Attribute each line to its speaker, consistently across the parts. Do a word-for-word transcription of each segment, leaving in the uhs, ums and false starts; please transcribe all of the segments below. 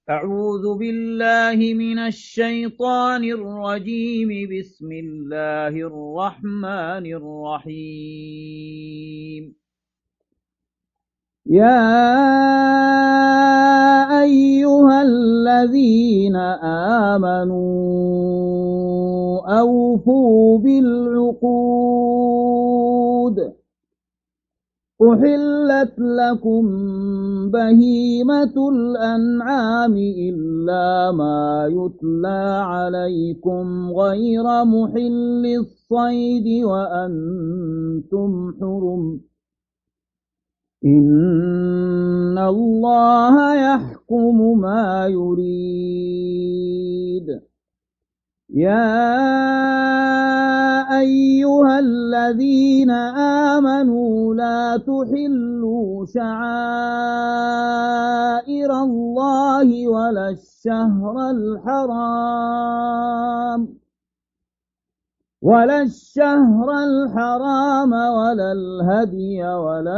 Speaker 1: أعوذ بالله من الشيطان الرجيم. بسم الله الرحمن الرحيم. يا أيها الذين آمنوا أوفوا بالعقود. أحلت لكم بهيمة الأنعام إلا ما يتلى عليكم غير محل الصيد وأنتم حرم. إن الله يحكم ما يريد. يا أيها الذين آمنوا لا تحلوا شعائر الله ولا الشهر الحرام ولا الشهر الحرام ولا الهدي ولا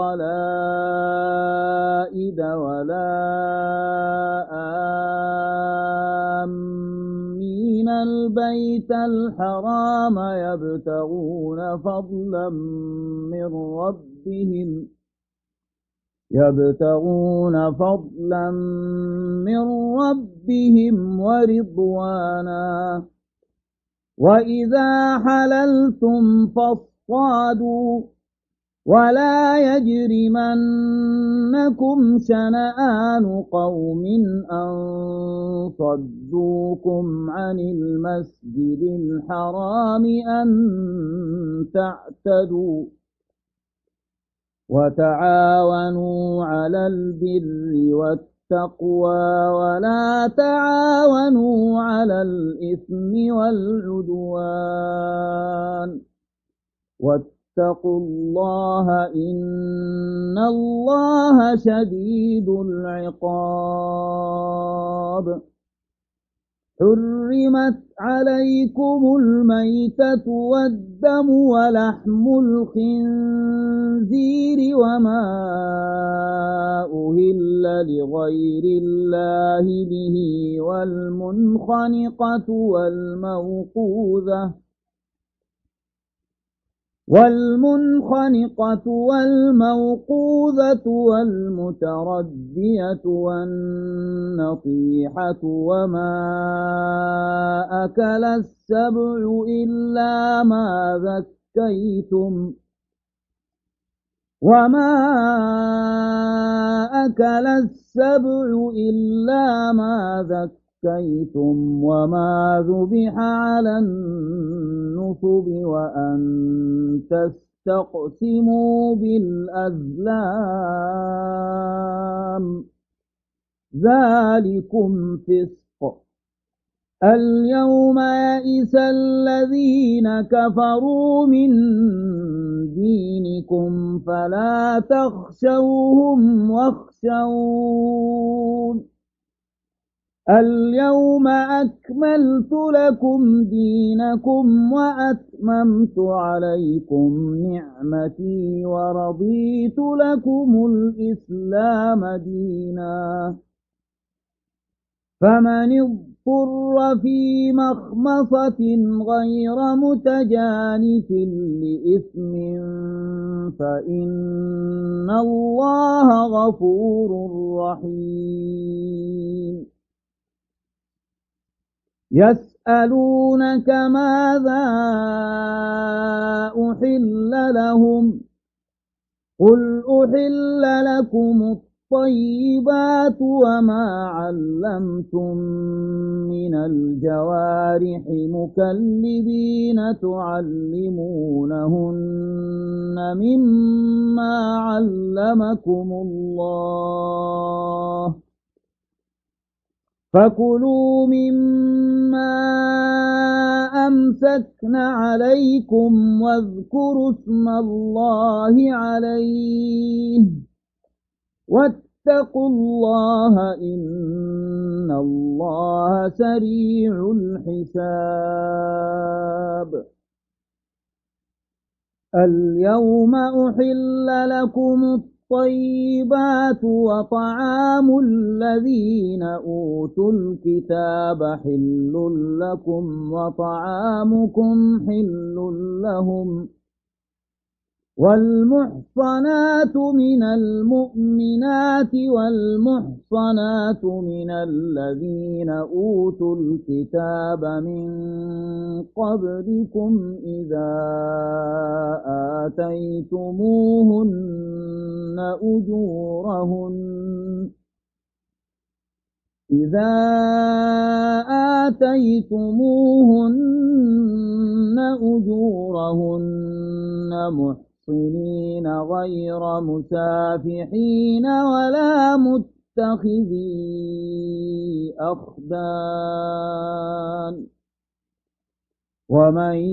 Speaker 1: القلائد ولا آمين البيت الحرام يبتغون فضلا من ربهم يبتغون فضلا من ربهم ورضوانا. وإذا حللتم فاصطادوا ولا يجرمنكم شنآن قوم أن صدوكم عن المسجد الحرام أن تعتدوا. وتعاونوا على البر والتقوى ولا تعاونوا على الإثم والعدوان. واتقوا الله إن الله شديد العقاب. حرمت عليكم الميتة والدم ولحم الخنزير وما أهل لغير الله به والمنخنقة والموقوذة والمنخنقة والموقوذة والمتردية والنطيحة وما أكل السبع إلا ما ذكيتم وما أكل السبع إلا ما ذكيتم وما ذبح على النصب وأن تستقسموا بالأزلام ذلكم فسق. اليوم يئس الذين كفروا من دينكم فلا تخشوهم واخشون. اليوم أكملت لكم دينكم وأتممت عليكم نعمتي ورضيت لكم الإسلام دينا. فمن اضطر في مخمصة غير متجانف لإثم فإن الله غفور رحيم. يسألونك ماذا أحل لهم قل أحل لكم الطيبات وما علمتم من الجوارح مكلبين تعلمونهن مما علمكم الله فكلوا مما أمسكن عليكم واذكروا اسم الله عليه واتقوا الله إن الله سريع الحساب. اليوم أحل لكم الطيبات وطعام الذين أوتوا الكتاب حل لكم وطعامكم حل لهم والمحصنات من المؤمنات والمحصنات من الذين أوتوا الكتاب من قبلكم إذا آتيتموهن أجورهن إذا آتيتموهن أجورهن محصنين غير مسافحين ولا متخذي أخدان ومن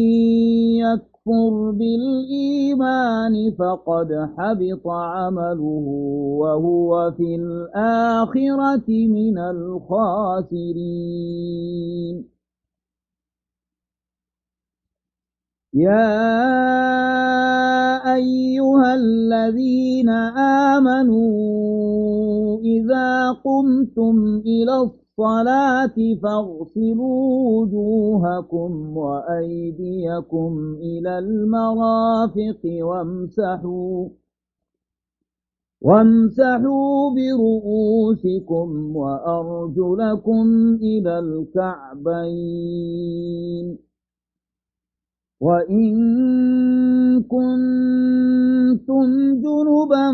Speaker 1: يكفر بالإيمان فقد حبط عمله وهو في الآخرة من الخاسرين يا أيها الذين آمنوا إذا قمتم إلى الصلاة فاغسلوا وجوهكم وأيديكم إلى المرافق وامسحوا وامسحوا برؤوسكم وأرجلكم إلى الكعبين وإن كنتم جنبا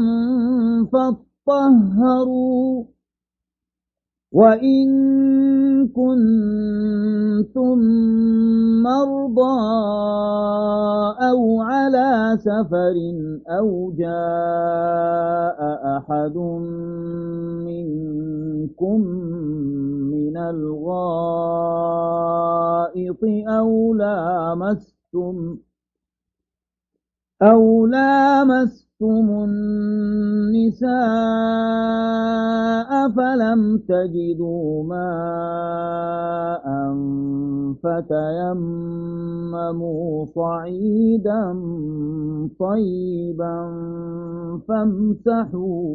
Speaker 1: فاطهروا وإن كنتم مرضى أو على سفر أو جاء أحد منكم من الغائط أو لامستم أو لامستم النساء فلم تجدوا ماء فتيمموا صعيدا طيبا فامسحوا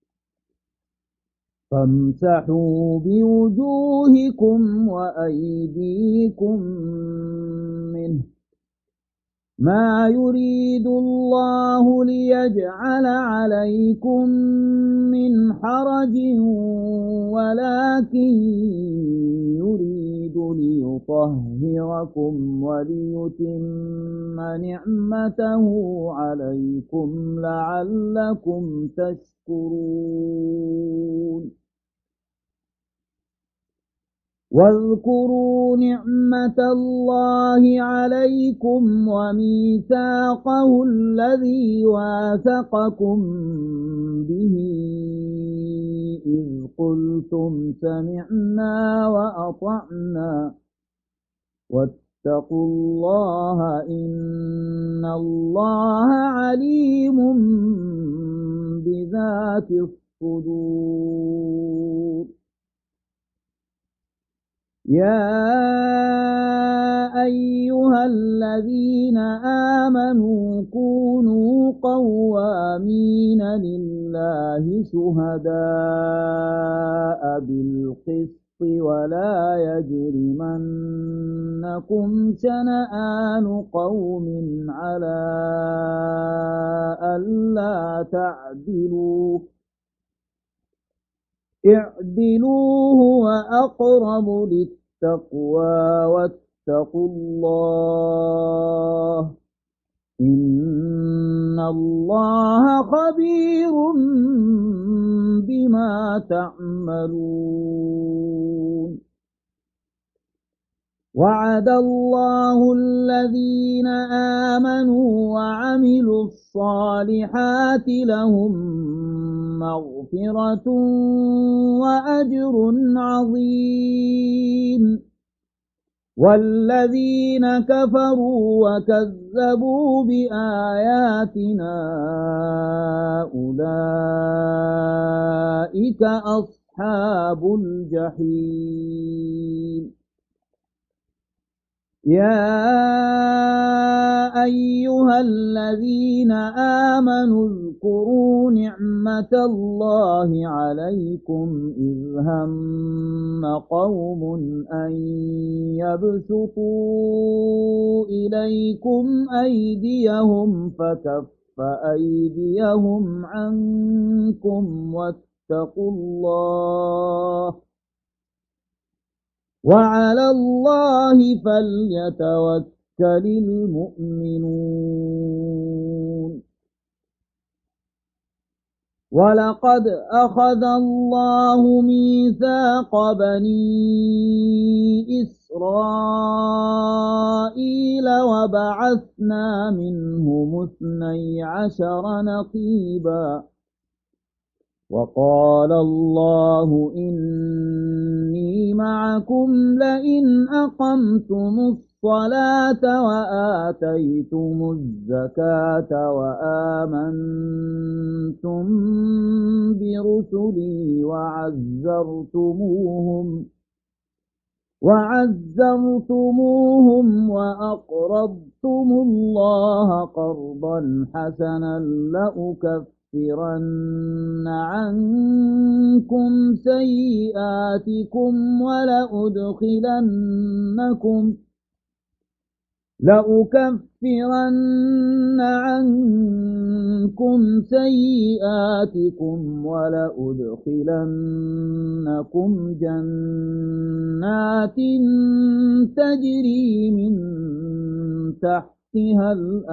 Speaker 1: فامسحوا بوجوهكم وأيديكم منه ما يريد الله ليجعل عليكم من حرج ولكن يريد ليطهركم وليتم نعمته عليكم لعلكم تشكرون واذكروا نعمة الله عليكم وميثاقه الذي واثقكم به إذ قلتم سمعنا وأطعنا واتقوا الله إن الله عليم بذات الصدور يا أيها الذين آمنوا كونوا قوامين لله شهداء بالقسط ولا يجرمنكم شنآن قوم على ألا تعدلوا اعدلوا هو أقرب للتقوى واتقوا الله إن الله خبير بما تعملون وعد الله الذين آمنوا وعملوا الصالحات لهم مغفرة وأجر عظيم والذين كفروا وكذبوا بآياتنا أولئك أصحاب الجحيم يا أيها الذين آمنوا اذكروا نعمة الله عليكم إذ هم قوم أن يبسطوا إليكم أيديهم فكف أيديهم عنكم واتقوا الله وعلى الله فليتوكل المؤمنون ولقد أخذ الله ميثاق بني إسرائيل وبعثنا منهم اثني عشر نقيبا وقال الله إني معكم لئن أقمتم الصلاة وآتيتم الزكاة وآمنتم برسلي وعزرتموهم وعزرتموهم وأقرضتم الله قرضا حسنا لأكفرن عنكم سيئاتكم ولأدخلنكم لأكفرن عنكم سيئاتكم ولأدخلنكم جنات تجري من تحتها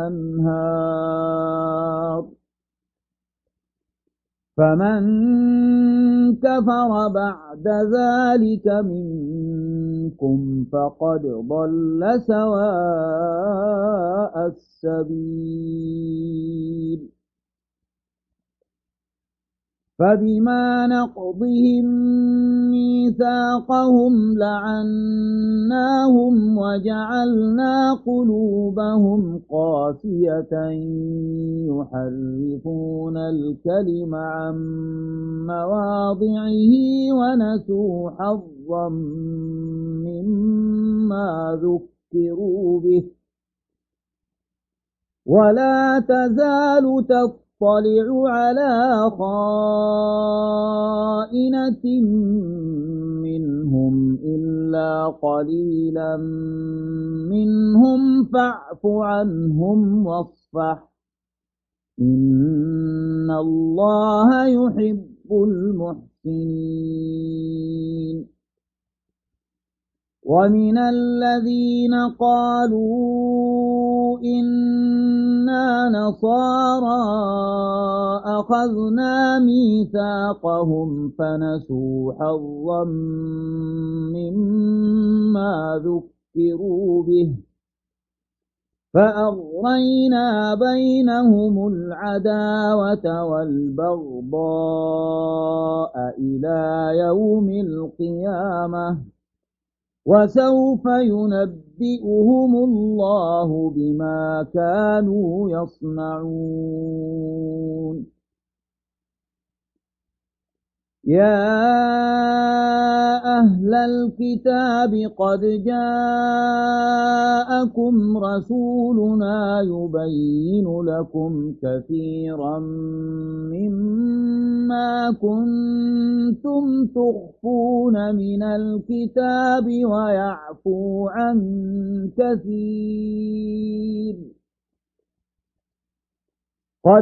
Speaker 1: الأنهار فمن كفر بعد ذلك منكم فقد ضل سواء السبيل فبما نقضهم ميثاقهم لعناهم وجعلنا قلوبهم قاسية يحرفون الكلم عن مواضعه ونسوا حظا مما ذكروا به ولا تزال تطلع اطلع على خائنة منهم إلا قليلا منهم فاعف عنهم واصفح إن الله يحب المحسنين ومن الذين قالوا إنا نصارى أخذنا ميثاقهم فنسوا حظا مما ذكروا به فأغرينا بينهم العداوة والبغضاء إلى يوم القيامة وسوف ينبئهم الله بما كانوا يصنعون يا أهل الكتاب قد جاءكم رسولنا يبين لكم كثيرا مما كنتم تخفون من الكتاب ويعفو عن كثير قد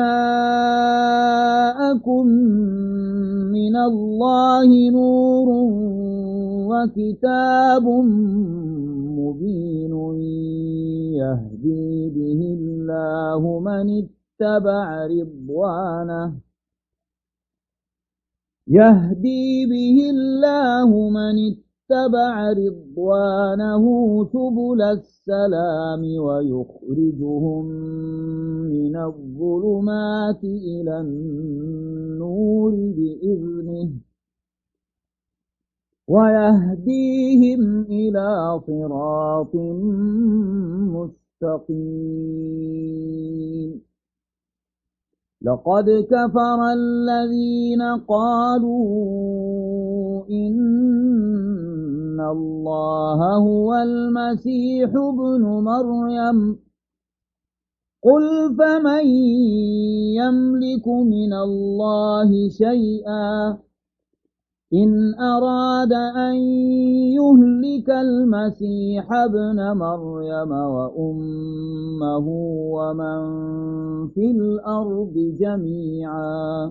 Speaker 1: جاءكم من الله نور وكتاب مبين يهدي به الله من اتبع رضوانه يهدي به الله من اتبع رضوانه سبل السلام ويخرجهم من الظلمات إلى النور بإذنه ويهديهم إلى صراط مستقيم لقد كفر الذين قالوا إن أن الله هو المسيح ابن مريم قل فمن يملك من الله شيئا إن أراد أن يهلك المسيح ابن مريم وأمه ومن في الأرض جميعا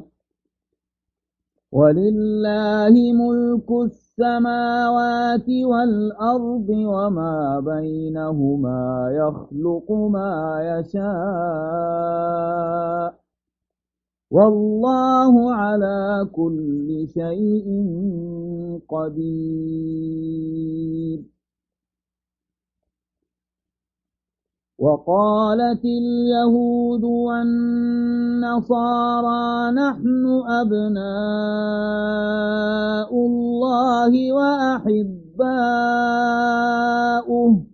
Speaker 1: ولله ملك السماوات والأرض وما بينهما يخلق ما يشاء والله على كل شيء قدير. وقالت اليهود والنصارى نحن أبناء الله وأحباؤه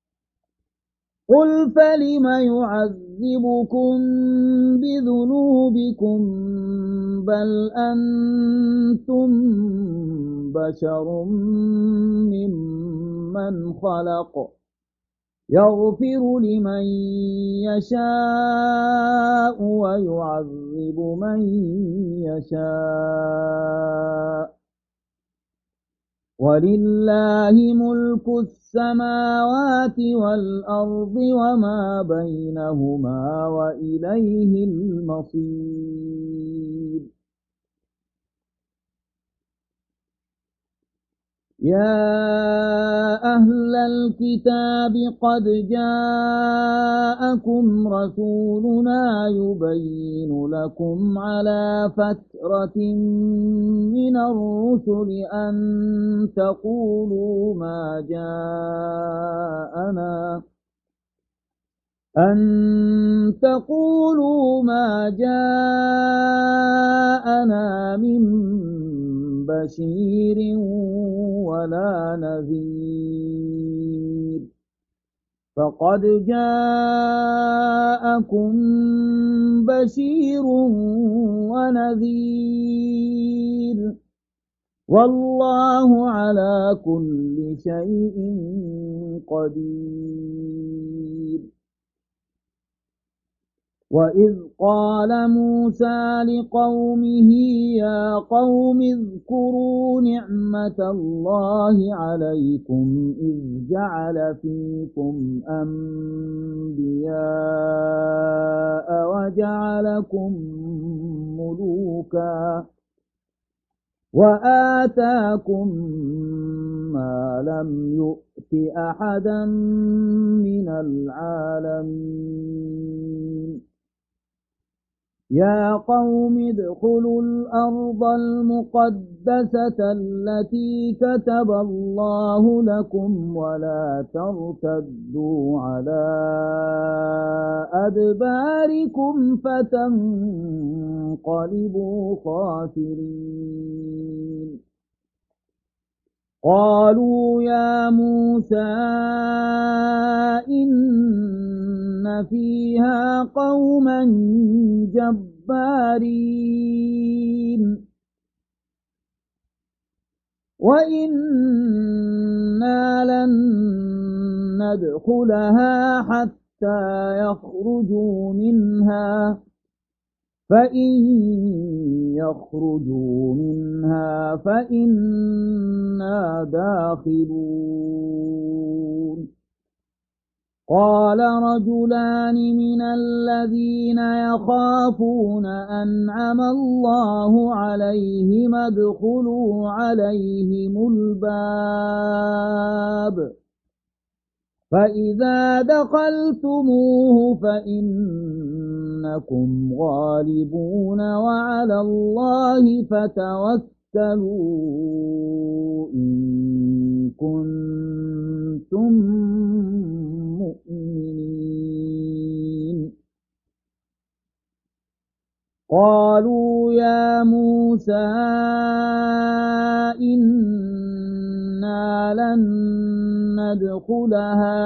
Speaker 1: قل فلم يعذبكم بذنوبكم بل أنتم بشر ممن خلق يغفر لمن يشاء ويعذب من يشاء ولله ملك السماوات والأرض وما بينهما وإليه المصير. يا أهل الكتاب قد جاءكم رسولنا يبين لكم على فترة من الرسل أن تقولوا ما جاءنا أن تقولوا ما جاءنا من بشير ولا نذير فقد جاءكم بشير ونذير والله على كل شيء قدير. وإذ قال موسى لقومه يا قوم اذكروا نعمة الله عليكم إذ جعل فيكم أنبياء وجعلكم ملوكا وآتاكم ما لم يؤت أحدا من العالمين. يا قوم ادخلوا الأرض المقدسة التي كتب الله لكم ولا ترتدوا على أدباركم فتنقلبوا خاسرين. قالوا يا موسى إن فيها قوما جبارين وإنا لن ندخلها حتى يخرجوا منها فإن يخرجوا منها فإنا داخلون. قال رجلان من الذين يخافون أنعم الله عليهم ادخلوا عليهم الباب فإذا دخلتموه فإنكم غالبون وعلى الله فتوكلوا إن كنتم مؤمنين. قالوا يا موسى إنا لن ندخلها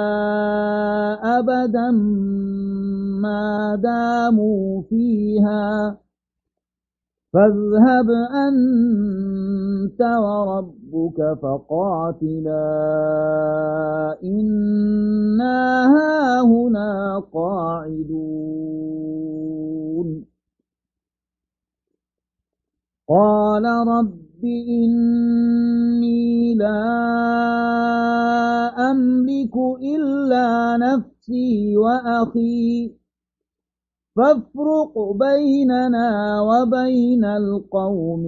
Speaker 1: أبدا ما داموا فيها فاذهب أنت وربك فقاتلا إنا هاهنا قاعدون قال رب إني لا أملك إلا نفسي وأخي فافرق بيننا وبين القوم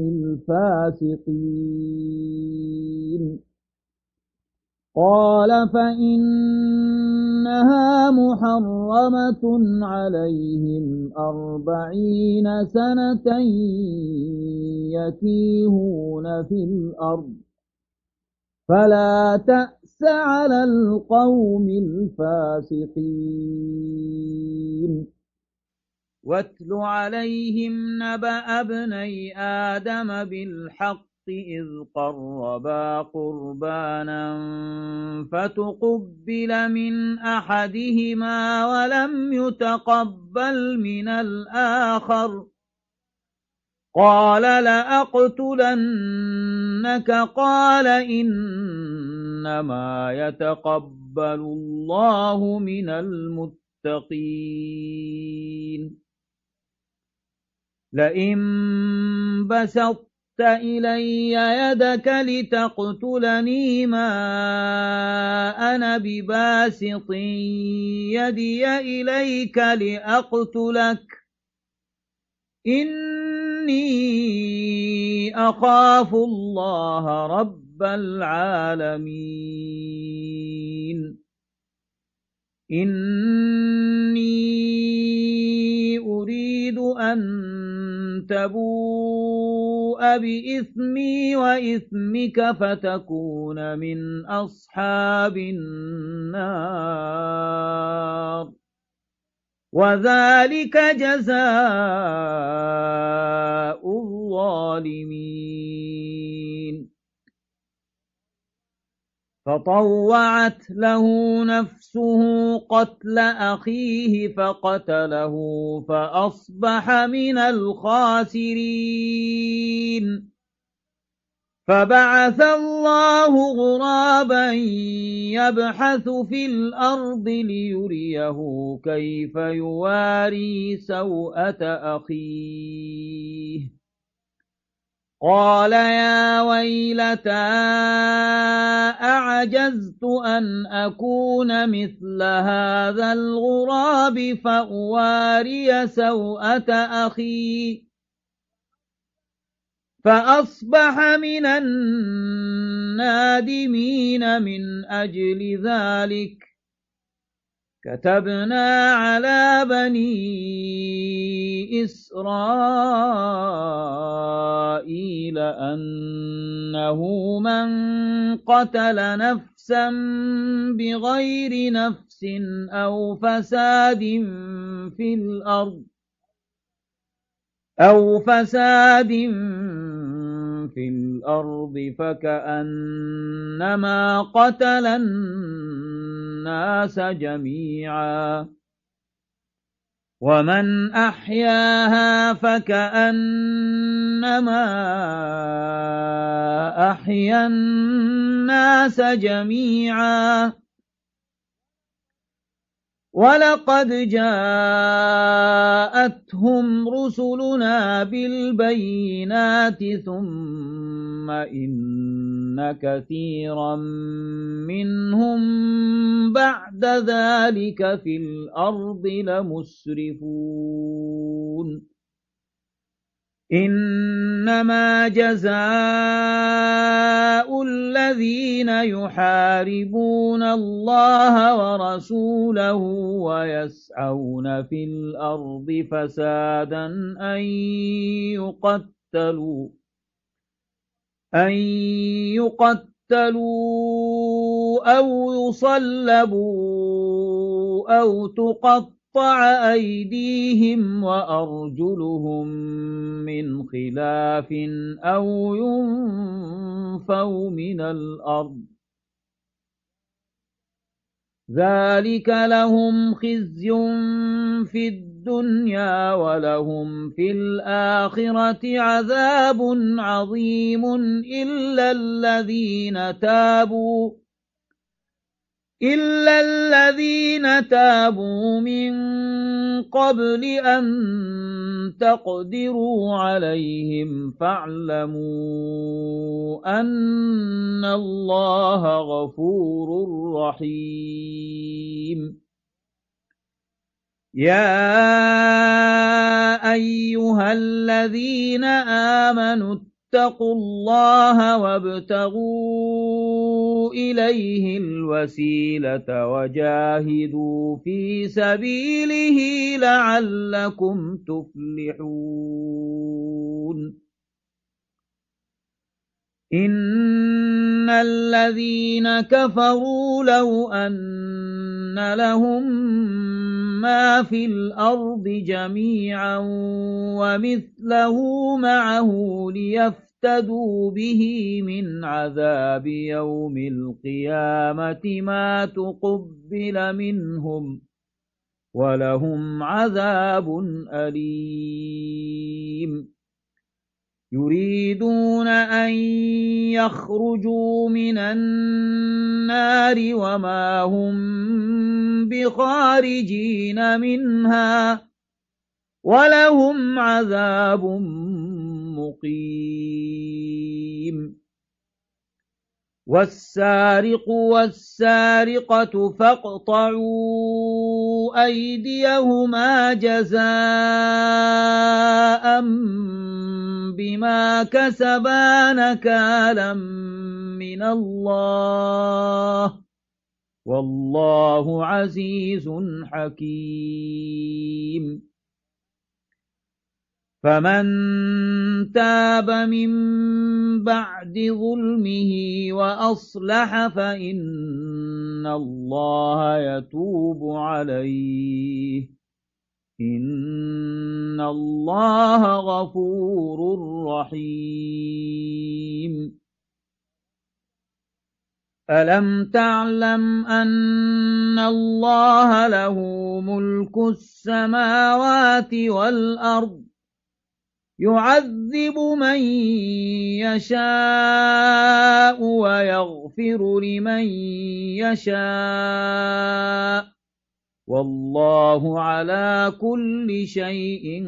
Speaker 1: الفاسقين قال فإنها محرمة عليهم أربعين سنة يتيهون في الأرض فلا تأس على القوم الفاسقين واتل عليهم نبأ ابني آدم بالحق إذ قربا قربانا فتقبل من أحدهما ولم يتقبل من الآخر قال لأقتلنك قال إنما يتقبل الله من المتقين لئن بسطت إلي يدك لتقتلني ما أنا بباسط يدي إليك لأقتلك إني أخاف الله رب العالمين إني أريد أن تبوء بإثمي وإثمك فتكون من أصحاب النار وذلك جزاء الظالمين فطوعت له نفسه قتل أخيه فقتله فأصبح من الخاسرين فبعث الله غرابا يبحث في الأرض ليريه كيف يواري سوءة أخيه قال يا ويلتى أعجزت أن أكون مثل هذا الغراب فأواري سوءة أخي فأصبح من النادمين من أجل ذلك كتبنا على بني إسرائيل أنه من قتل نفسا بغير نفس أو فساد في الأرض أو فساد في الأرض فكأنما قتل الناس جميعا ومن أحياها فكأنما أحيا الناس جميعا ولقد جاءتهم رسلنا بالبينات ثم إن كثيرا منهم بعد ذلك في الأرض لمسرفون إنما جزاء الذين يحاربون الله ورسوله ويسعون في الأرض فسادا أن يقتلوا أن يقتلوا أو يصلبوا أو تقطعوا قطع أيديهم وأرجلهم من خلاف أو ينفوا من الأرض ذلك لهم خزي في الدنيا الدنيا ولهم في الآخرة عذاب عظيم إلا الذين تابوا إلا الذين تابوا من قبل أن تقدروا عليهم فاعلموا أن الله غفور رحيم يا أيها الذين آمنوا اتقوا الله وابتغوا إليه الوسيلة وجاهدوا في سبيله لعلكم تفلحون إن الذين كفروا لو أن لهم ما في الأرض جميعا ومثله معه ليفتدوا به من عذاب يوم القيامة ما تقبل منهم ولهم عذاب أليم يريدون أن يخرجوا من النار وما هم بخارجين منها ولهم عذاب مقيم والسارق والسارقة فاقطعوا أيديهما جزاء بما كسبا نكالا من الله والله عزيز حكيم فمن تاب من بعد ظلمه وأصلح فإن الله يتوب عليه إن الله غفور رحيم ألم تعلم أن الله له ملك السماوات والأرض يعذب من يشاء ويغفر لمن يشاء والله على كل شيء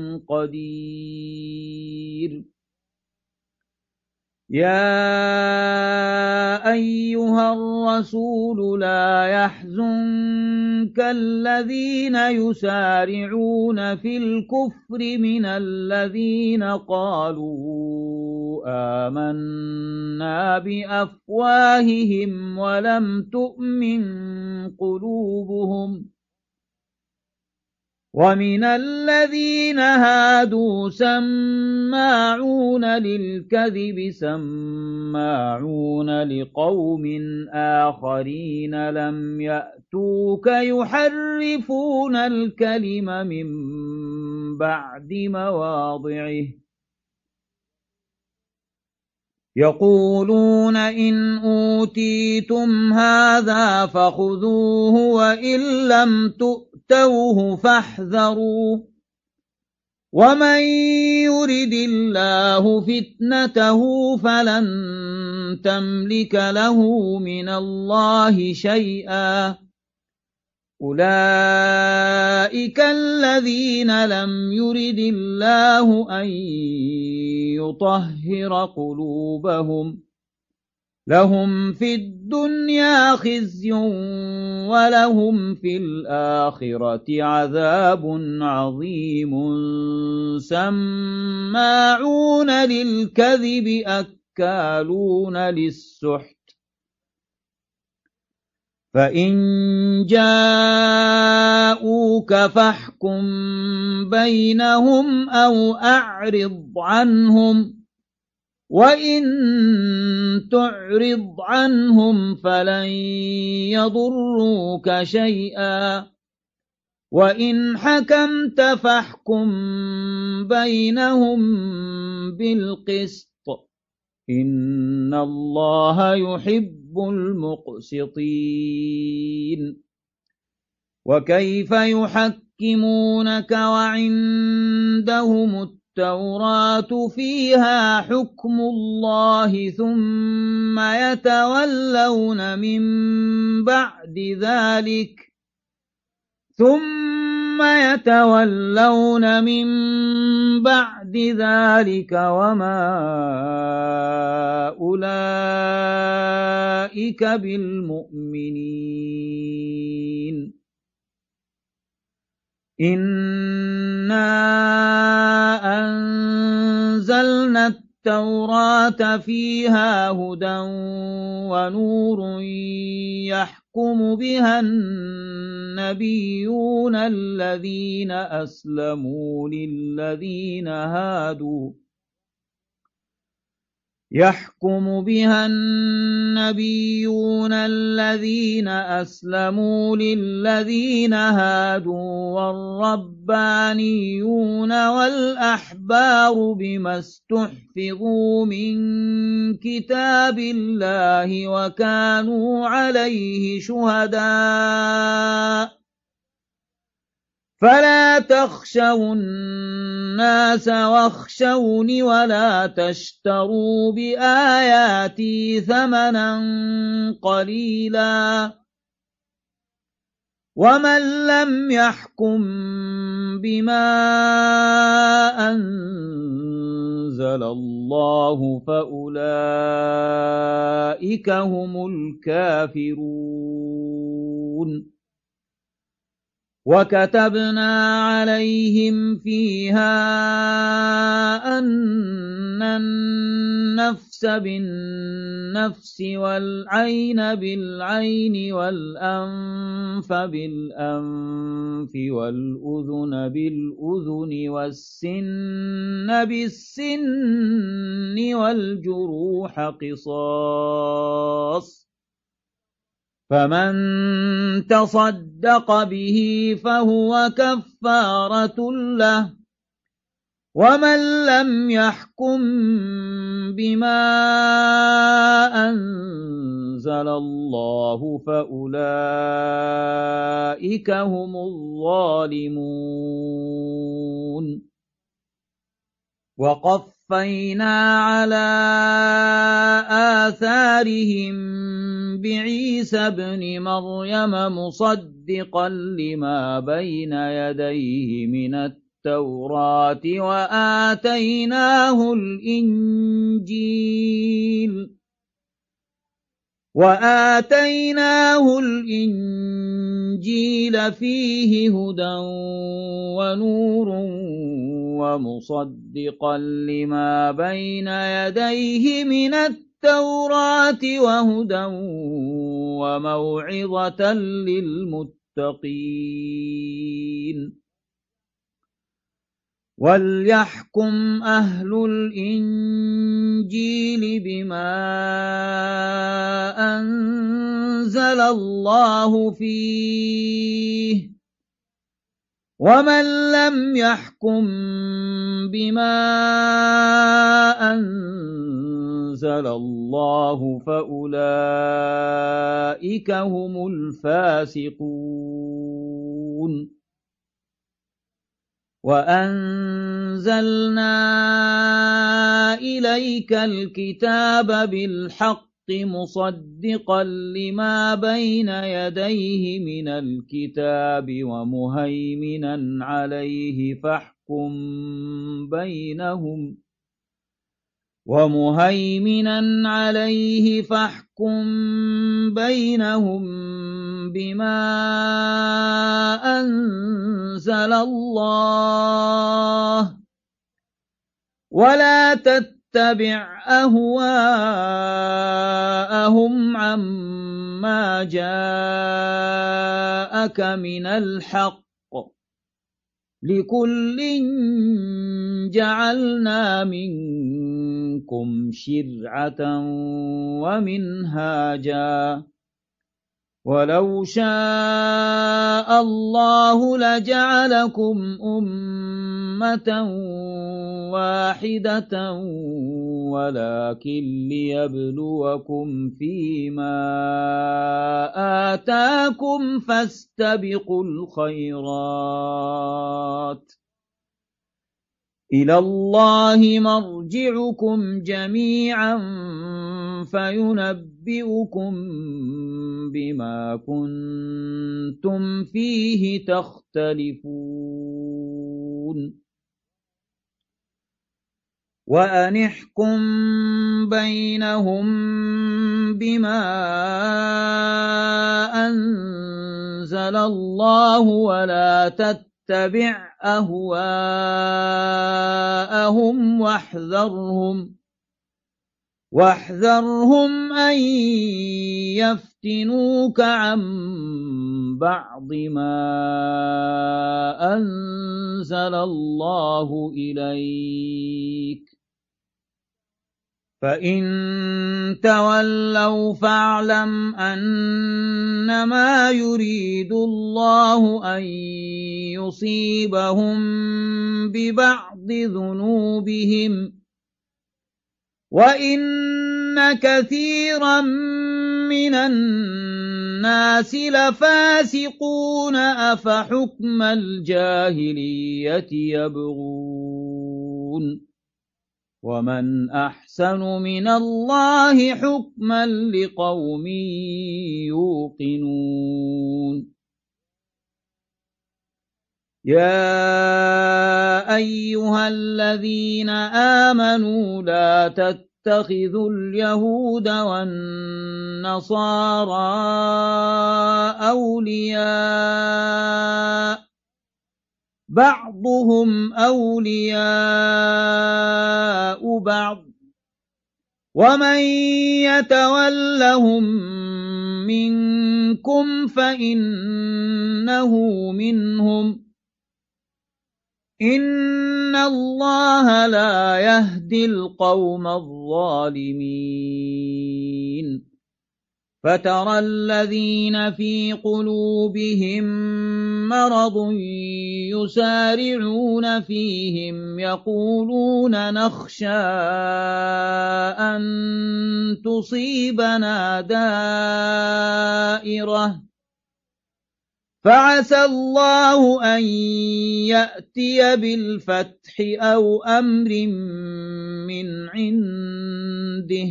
Speaker 1: قدير يا أيها الرسول لا يحزنك الذين يسارعون في الكفر من الذين قالوا آمنا بأفواههم ولم تؤمن قلوبهم ومن الذين هادوا سماعون للكذب سماعون لقوم آخرين لم يأتوك يحرفون الكلم من بعد مواضعه يقولون إن أوتيتم هذا فخذوه وإن لم تؤتوه فاحذروا ومن يرد الله فتنته فلن تملك له من الله شيئا أولئك الذين لم يرد الله أن يطهر قلوبهم لهم في الدنيا خزي ولهم في الآخرة عذاب عظيم سماعون للكذب أكالون للسحت فإن جاءوك فاحكم بينهم أو أعرض عنهم وإن تعرض عنهم فلن يضروك شيئا وإن حكمت فاحكم بينهم بالقسط إن الله يحب المقسطين وكيف يحكم يحكمونك وعندهم التوراة فيها حكم الله ثم يتولون من بعد ذلك ثم يتولون من بعد ذلك وما أولئك بالمؤمنين إنا أنزلنا التوراة فيها هدى ونور يحكم بها النبيون الذين أسلموا للذين هادوا يحكم بها النبيون الذين أسلموا للذين هادوا والربانيون والأحبار بما استحفظوا من كتاب الله وكانوا عليه شهداء فلا تخشوا الناس واخشوني ولا تشتروا بآياتي ثمنا قليلا ومن لم يحكم بما أنزل الله فأولئك هم الكافرون وكتبنا عليهم فيها أن النفس بالنفس والعين بالعين والأنف بالأنف والأذن بالأذن والسن بالسن والجروح قصاص فمن تصدق به فهو كفارة له ومن لم يحكم بما أنزل الله فأولئك هم الظالمون وقفينا على آثارهم بعيسى ابن مريم مصدقا لما بين يديه من التوراة وآتيناه الإنجيل وآتيناه الإنجيل فيه هدى ونور ومصدقا لما بين يديه من التوراة وهدى وموعظة للمتقين وليحكم أهل الإنجيل بما أنزل الله فيه ومن لم يحكم بما أنزل الله فأولئك هم الفاسقون وأنزلنا إليك الكتاب بالحق مصدقا لما بين يديه من الكتاب ومهيمنا عليه فاحكم بينهم ومهيمنا عليه فاحكم بينهم بما أنزل الله ولا تتبع أهواءهم عما جاءك من الحق لكل جعلنا منكم شرعة ومنهاجا ولو شاء الله لجعلكم أمة واحدة ولكن ليبلوكم فيما آتاكم فاستبقوا الخيرات إلى الله مرجعكم جميعا فينبئكم بما كنتم فيه تختلفون وأنحكم بينهم بما أنزل الله ولا تتبع أهواءهم واحذرهم واحذرهم أن يفتنوك عن بعض ما أنزل الله إليك فإن تولوا فاعلم أنما يريد الله أن يصيبهم ببعض ذنوبهم وإن كثيرا من الناس لفاسقون أفحكم الجاهلية يبغون ومن أحسن من الله حكما لقوم يوقنون يا أيها الذين آمنوا لا تتخذوا اليهود والنصارى أولياء بعضهم أولياء بعض ومن يتولهم منكم فإنه منهم إن الله لا يهدي القوم الظالمين فترى الذين في قلوبهم مرض يسارعون فيهم يقولون نخشى أن تصيبنا دائرة فعسى الله أن يأتي بالفتح أو أمر من عنده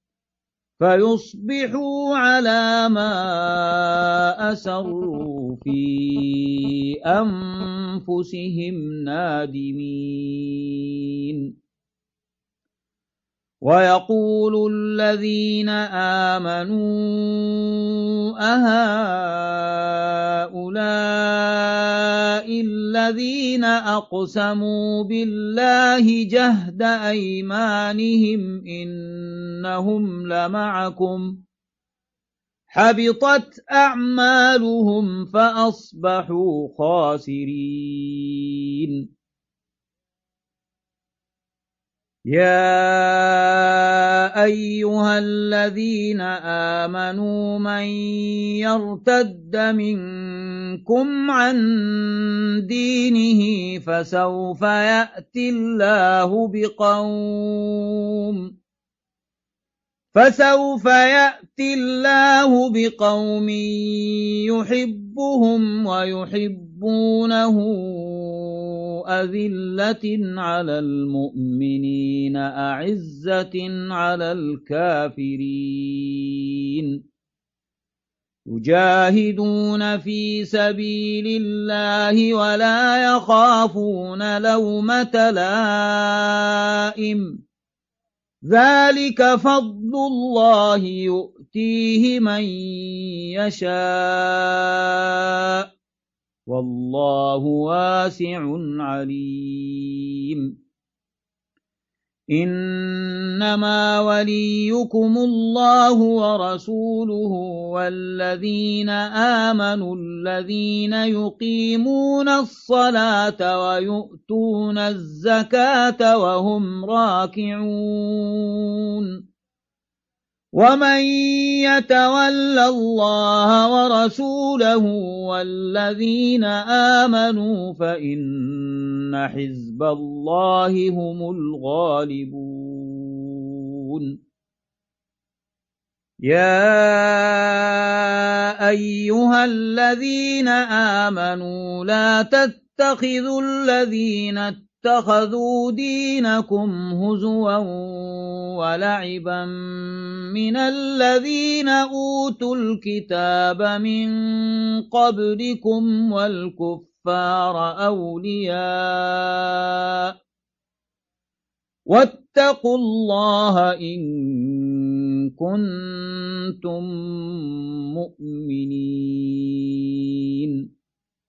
Speaker 1: فيصبحوا على ما أسروا في أنفسهم نادمين ويقول الذين آمنوا أهؤلاء الذين أقسموا بالله جهد أيمانهم إنهم لمعكم حبطت أعمالهم فأصبحوا خاسرين يا أيها الذين آمنوا من يرتد منكم عن دينه فسوف يأتي الله بقوم فسوف يأتي الله بقوم يحبهم ويحبونه أذلة على المؤمنين أعزة على الكافرين يجاهدون في سبيل الله ولا يخافون لومة لائم ذلك فضل الله يؤتيه من يشاء والله واسع عليم إنما وليكم الله ورسوله والذين آمنوا الذين يقيمون الصلاة ويؤتون الزكاة وهم راكعون ومن يتول الله ورسوله والذين آمنوا فإن حزب الله هم الغالبون يا أيها الذين آمنوا لا تتخذوا الذين اتخذوا دينكم هزوا ولعبا من الذين أوتوا الكتاب من قبلكم والكفار أولياء واتقوا الله إن كنتم مؤمنين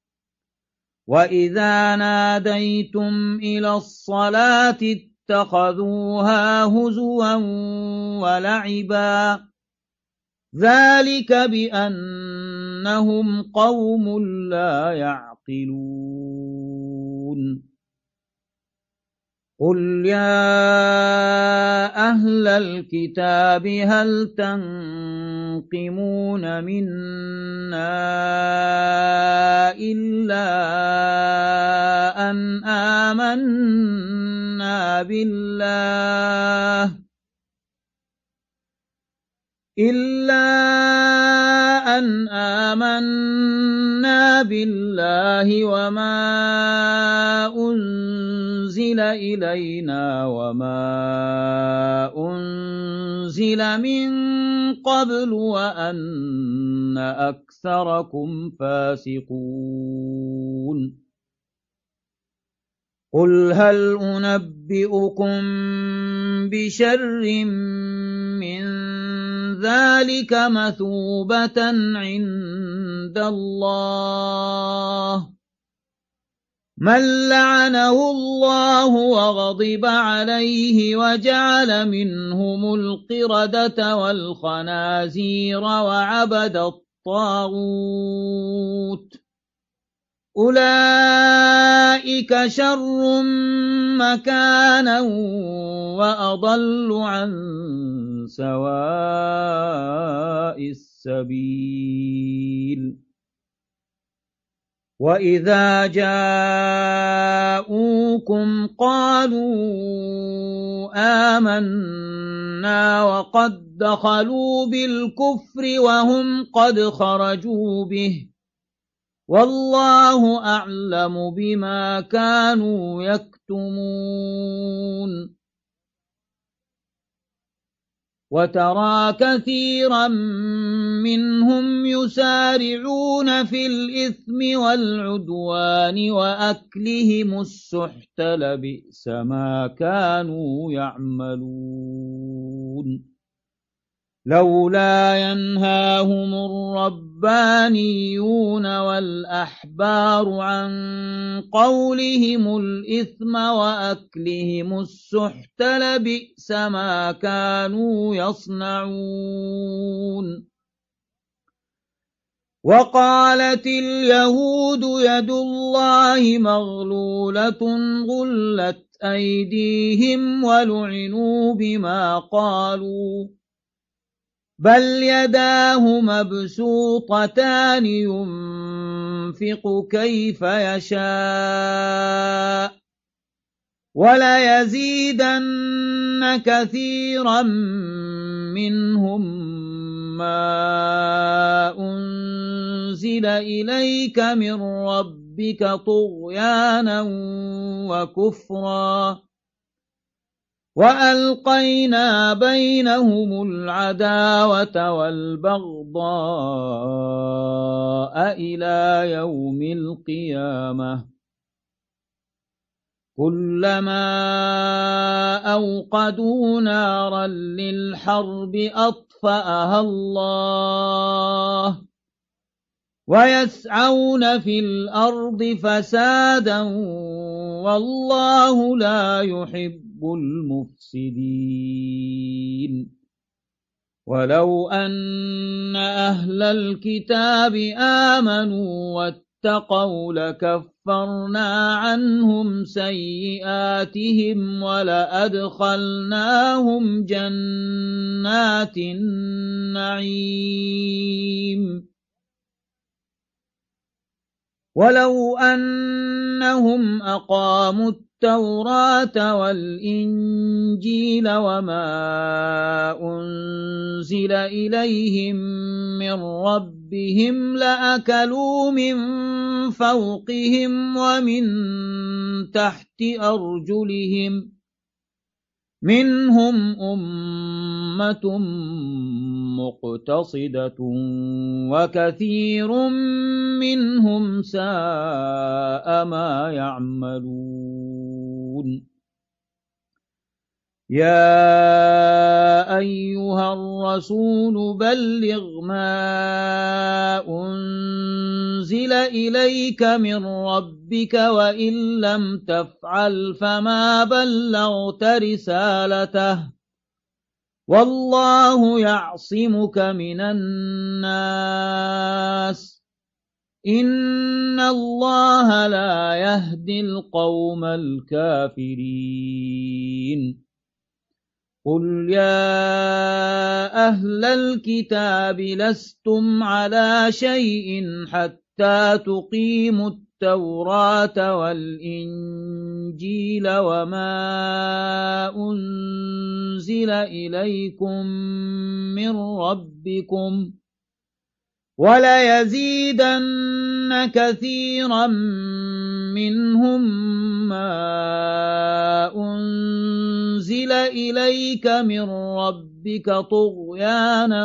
Speaker 1: وإذا ناديتم إلى الصلاة اتخذوها هزوا ولعبا ذلك بأنهم قوم لا يعقلون قل يا أهل الكتاب هل تنقمون منا إلا أن آمنا بالله إلا أن آمنا بالله وما أنزل إلينا وما أنزل من قبل وأن أكثركم فاسقون قل هل أنبئكم بشر من ذلك مثوبة عند الله من لعنه الله وغضب عليه وجعل منهم القردة والخنازير وعبد الطاغوت أولئك شر مكانا وأضل عن سواء السبيل وإذا جاءوكم قالوا آمنا وقد دخلوا بالكفر وهم قد خرجوا به والله أعلم بما كانوا يكتمون وترى كثيرا منهم يسارعون في الإثم والعدوان وأكلهم السحت لبئس ما كانوا يعملون لولا ينهاهم الربانيون والأحبار عن قولهم الإثم وأكلهم السحت لبئس ما كانوا يصنعون وقالت اليهود يد الله مغلولة غلت أيديهم ولعنوا بما قالوا بل يداه مبسوطتان ينفق كيف يشاء وليزيدن كثيرا منهم ما أنزل إليك من ربك طغيانا وكفرا وألقينا بينهم العداوة والبغضاء إلى يوم القيامة كلما أوقدوا نارا للحرب أطفأها الله ويسعون في الأرض فسادا والله لا يحب المفسدين ولو أن أهل الكتاب آمنوا اتقوا لكفرنا عنهم سيئاتهم ولأدخلناهم جنات النعيم ولو أنهم أقاموا التوراة والإنجيل وما أنزل إليهم من ربهم لأكلوا من فوقهم ومن تحت أرجلهم منهم أمة مقتصدة وكثير منهم ساء ما يعملون يا أيها الرسول بلغ ما أنزل إليك من ربك وإن لم تفعل فما بلغت رسالته والله يعصمك من الناس إن الله لا يهدي القوم الكافرين قل يا أهل الكتاب لستم على شيء حتى تقيموا التوراة والإنجيل وما أنزل إليكم من ربكم وليزيدن كثيرا منهم ما أنزل إليك من ربك طغيانا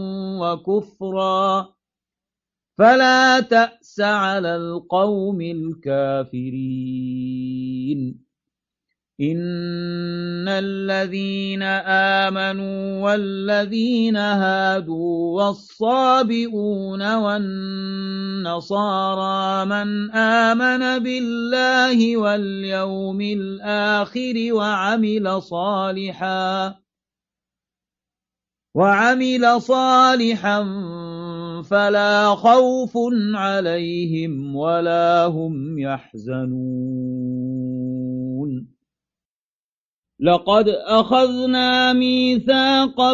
Speaker 1: وكفرا فلا تأس على القوم الكافرين إن الذين آمنوا والذين هادوا والصابئون والنصارى من آمن بالله واليوم الآخر وعمل صالحا وعمل صالحا فلا خوف عليهم ولا هم يحزنون لقد أخذنا ميثاق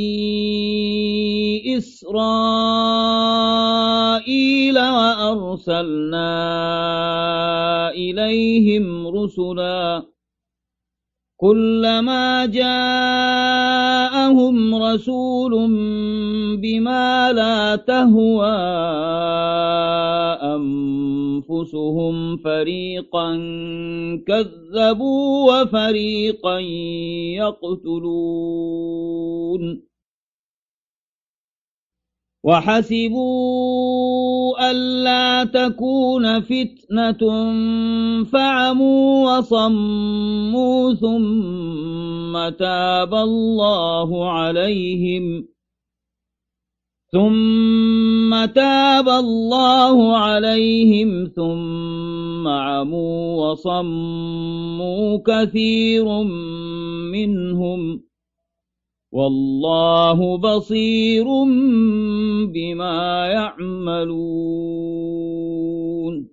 Speaker 1: بني إسرائيل وأرسلنا إليهم رسلا كلما جاءهم رسول بما لا تهوى أنفسهم فريقا كذبوا وفريقا يقتلون وحسبوا ألا تكون فتنة فعموا وصموا ثم تاب الله عليهم ثم تاب الله عليهم ثم عموا وصموا كثير منهم والله بصير بما يعملون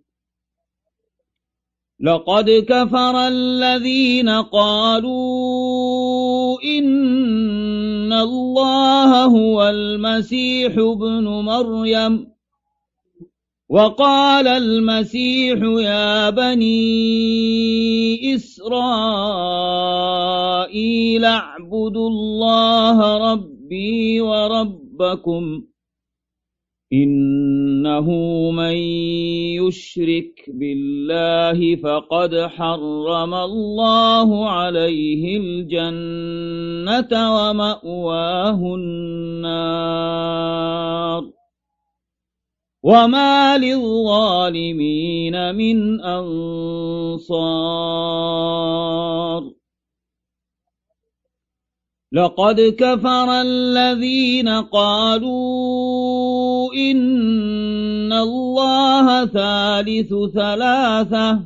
Speaker 1: لقد كفر الذين قالوا إن الله هو المسيح ابن مريم وقال المسيح يا بني إسرائيل اعبدوا الله ربي وربكم إنه من يشرك بالله فقد حرم الله عليه الجنة ومأواه النار وما للظالمين من أنصار لقد كفر الذين قالوا إن الله ثالث ثلاثة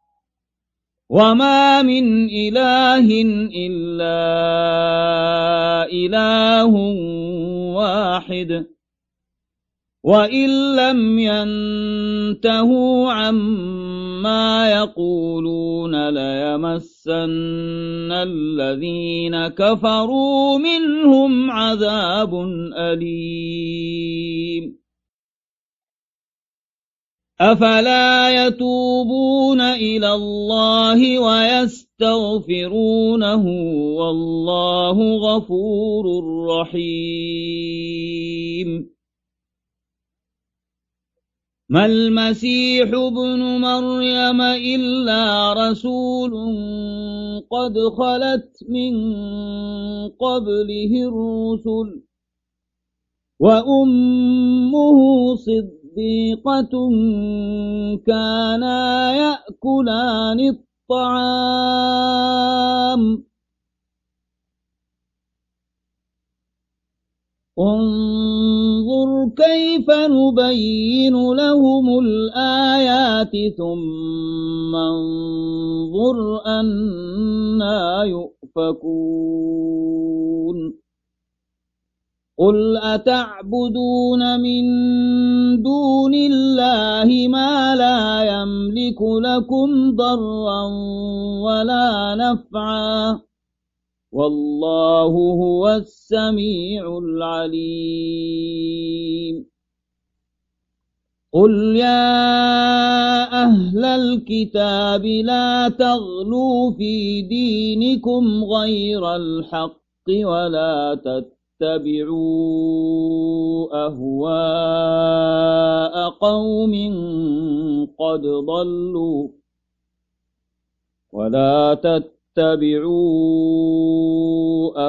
Speaker 1: وما من إله إلا إله واحد وإن لم ينتهوا عما يقولون ليمسن الذين كفروا منهم عذاب أليم أفلا يتوبون إلى الله ويستغفرونه والله غفور رحيم ما المسيح ابن مريم إلا رسول قد خلت من قبله الرسل وأمه صديقة كانا يأكلان الطعام انظر كيف نبين لهم الآيات ثم انظر أنى يؤفكون قل أتعبدون من دون الله ما لا يملك لكم ضرا ولا نفعا والله هو السميع العليم قل يا أهل الكتاب لا تغلوا في دينكم غير الحق ولا تتبعوا أهواء قوم قد ضلوا ولا تتبعوا اتبعوا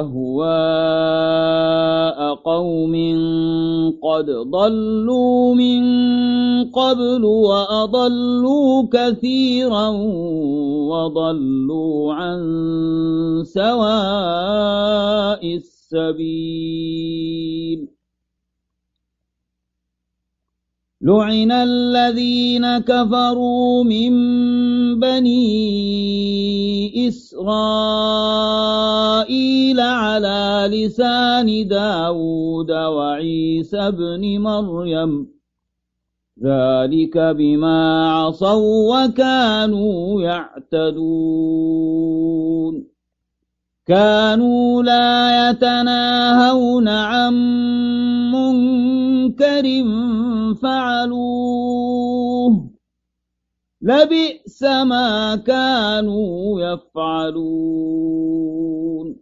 Speaker 1: أهواء قوم قد ضلوا من قبل وأضلوا كثيرا وضلوا عن سواء السبيل لعن الذين كفروا من بني إسرائيل على لسان داود وعيسى بن مريم ذلك بما عصوا وكانوا يعتدون كانوا لا يتناهون عن منكر فعلوه لبئس ما كانوا يفعلون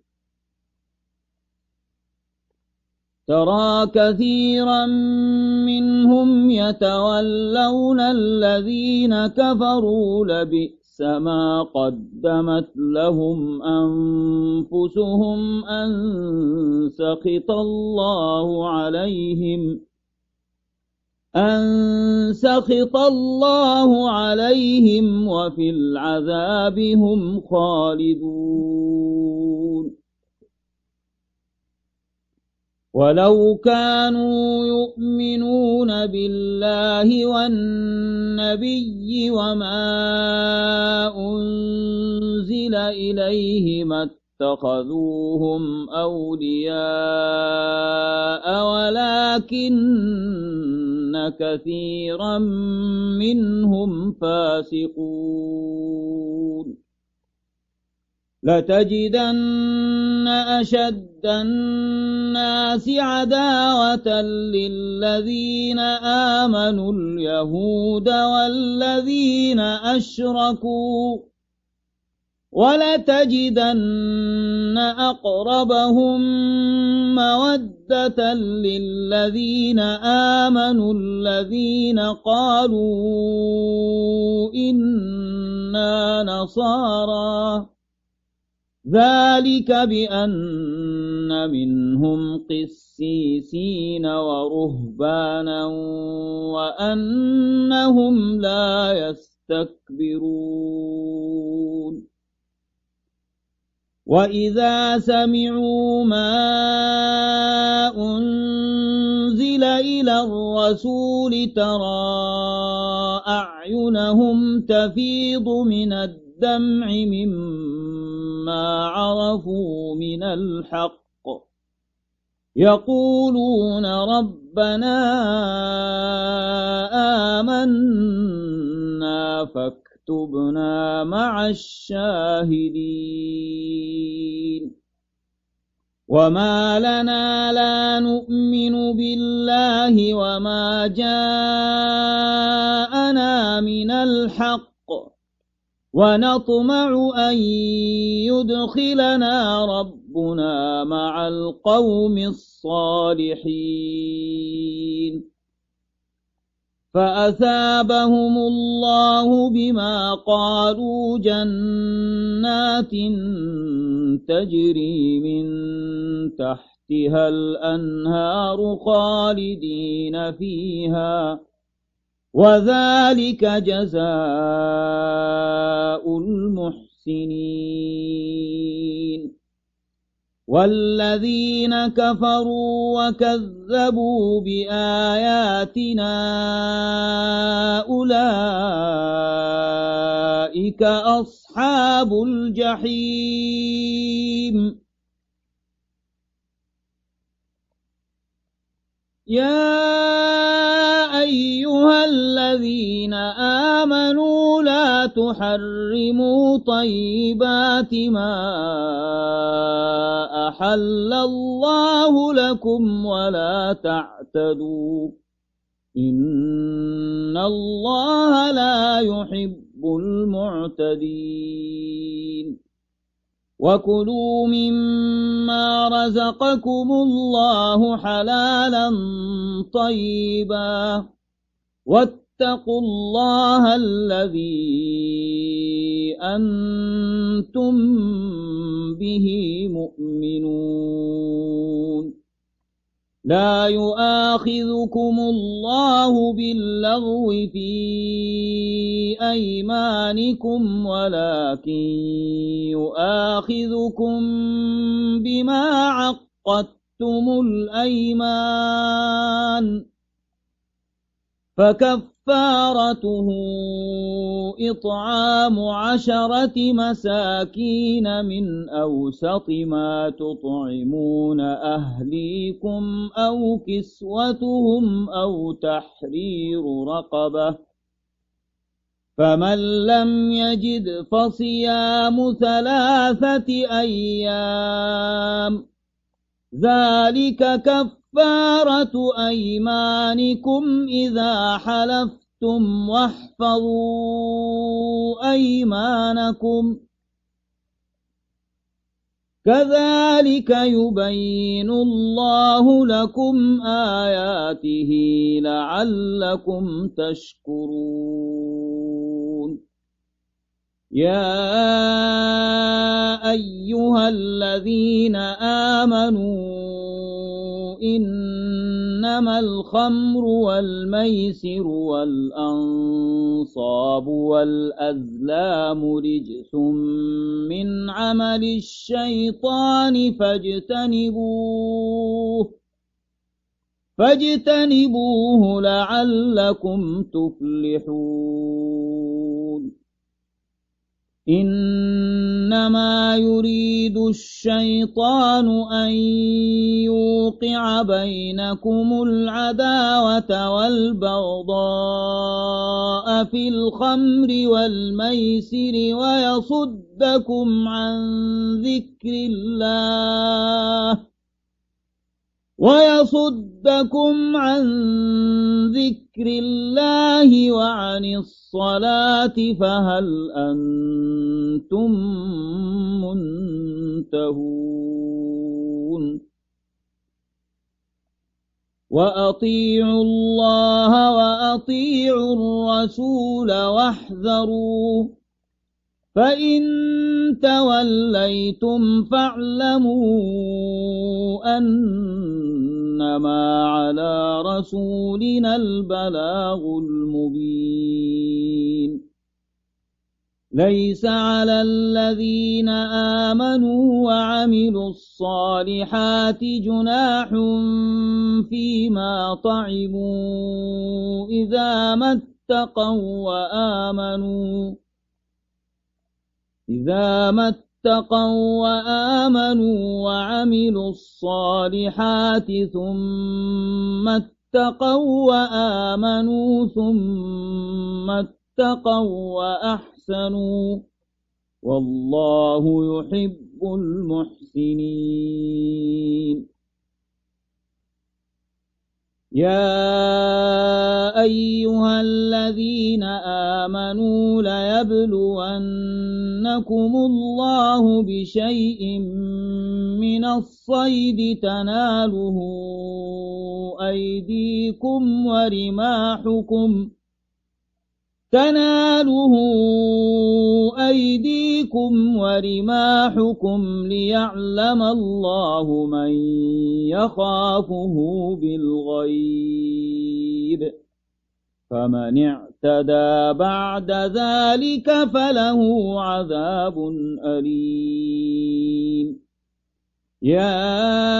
Speaker 1: ترى كثيرا منهم يتولون الذين كفروا لبئس ما قدمت لهم أنفسهم أن سخط الله عليهم أن سخط الله عليهم وفي العذاب هم خالدون ولو كانوا يؤمنون بالله والنبي وما أنزل إليه ما اتخذوهم أولياء ولكن كثيرا منهم فاسقون لتجدن أشد الناس عداوة للذين آمنوا اليهود والذين أشركوا ولتجدن أقربهم مودة للذين آمنوا الذين قالوا إنا نصارى ذلك بأن منهم قسيسين ورهبانا وأنهم لا يستكبرون وإذا سمعوا ما أنزل إلى الرسول ترى أعينهم تفيض من الدمع مما عرفوا من الحق يقولون ربنا آمنا فاكتبنا مع الشاهدين وما لنا لا نؤمن بالله وما جاءنا من الحق ونطمع أن يدخلنا ربنا مع القوم الصالحين فأثابهم الله بما قالوا جنات تجري من تحتها الأنهار خالدين فيها وذلك جزاء المحسنين والذين كفروا وكذبوا بآياتنا أولئك أصحاب الجحيم يا أيها الذين آمنوا لا تحرموا طيبات ما أحل الله لكم ولا تعتدوا إن الله لا يحب المعتدين وكلوا مما رزقكم الله حلالا طيبا واتقوا الله الذي أنتم به مؤمنون لا يؤاخذكم الله باللغو في أيمانكم ولكن يؤاخذكم بما عقدتم الأيمان فكفارته إطعام عشرة مساكين من أوسط ما تطعمون أهليكم أو كسوتهم أو تحرير رقبة فمن لم يجد فصيام ثلاثة أيام ذلك كفارة أيمانكم إذا حلفتم واحفظوا أيمانكم كذلك يبين الله لكم آياته لعلكم تشكرون يا أيها الذين آمنوا إنما الخمر والميسر والأنصاب والأزلام رجس من عمل الشيطان فاجتنبوه فاجتنبوه لعلكم تفلحون إنما يريد الشيطان أن يوقع بينكم العداوة والبغضاء في الخمر والميسر ويصدكم عن ذكر الله ويصدكم عن ذكر الله وعن الصلاة فهل أنتم منتهون وأطيعوا الله وأطيعوا الرسول واحذروا فإن توليتم فاعلموا أنما على رسولنا البلاغ المبين ليس على الذين آمنوا وعملوا الصالحات جناح فيما طعموا إذا ما اتقوا وآمنوا إذا ما اتقوا وآمنوا وعملوا الصالحات ثم اتقوا وآمنوا ثم اتقوا وأحسنوا والله يحب المحسنين. يا أيها الذين آمنوا ليبلونكم الله بشيء من الصيد تناله أيديكم ورماحكم تناله أيديكم ورماحكم ليعلم الله من يخافه بالغيب فمن اعتدى بعد ذلك فله عذاب أليم. يا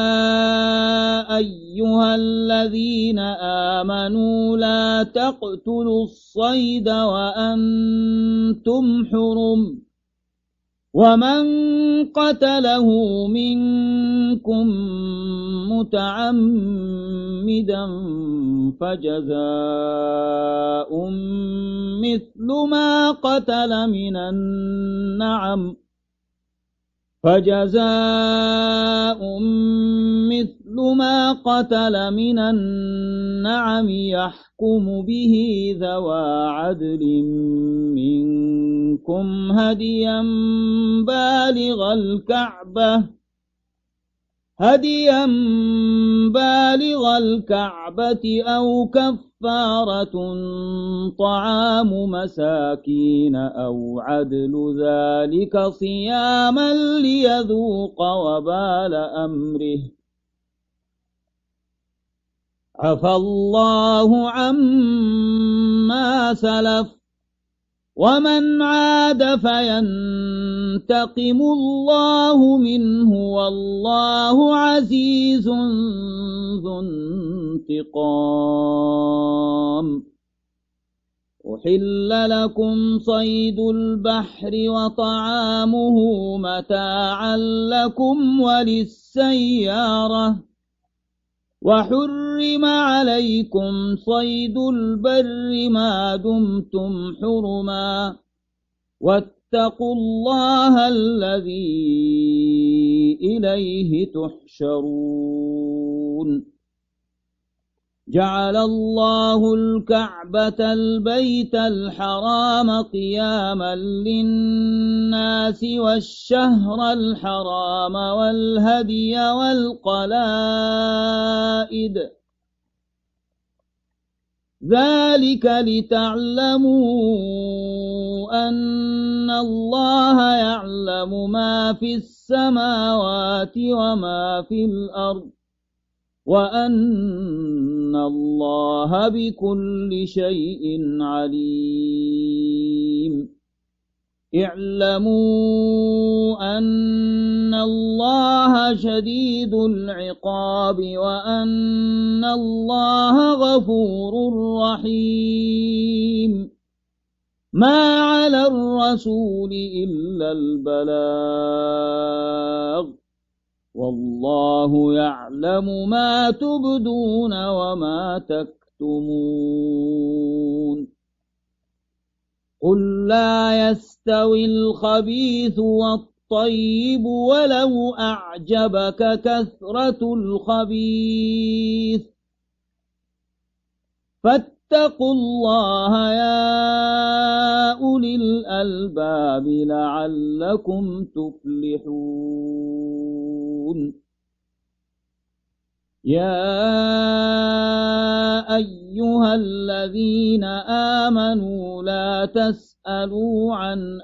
Speaker 1: أيها الذين آمنوا لا تقتلوا الصيد وأنتم حرم ومن قتله منكم متعمدا فجزاء مثل ما قتل من النعم فجزاء مثل ما قتل من النعم يحكم به ذوى عدل منكم هديا بالغ الكعبة هديا بالغ الكعبة أو كفارة طعام مساكين أو عدل ذلك صياما ليذوق وبال أمره عفى الله عما سلف ومن عاد فينتقم الله منه والله عزيز ذو انتقام. أحل لكم صيد البحر وطعامه متاعا لكم وللسيارة وحرم عليكم صيد البر ما دمتم حرما واتقوا الله الذي إليه تحشرون. جعل الله الكعبة البيت الحرام قياما للناس والشهر الحرام والهدي والقلائد ذلك لتعلموا أن الله يعلم ما في السماوات وما في الأرض وأن الله بكل شيء عليم. اعلموا أن الله شديد العقاب وأن الله غفور رحيم. ما على الرسول إلا البلاغ والله يعلم ما تبدون وما تكتمون. قل لا يستوي الخبيث والطيب ولو أعجبك كثرة الخبيث فاتقوا الله يا أولي الألباب لعلكم تفلحون. يا أيها الذين آمنوا لا تسألوا عن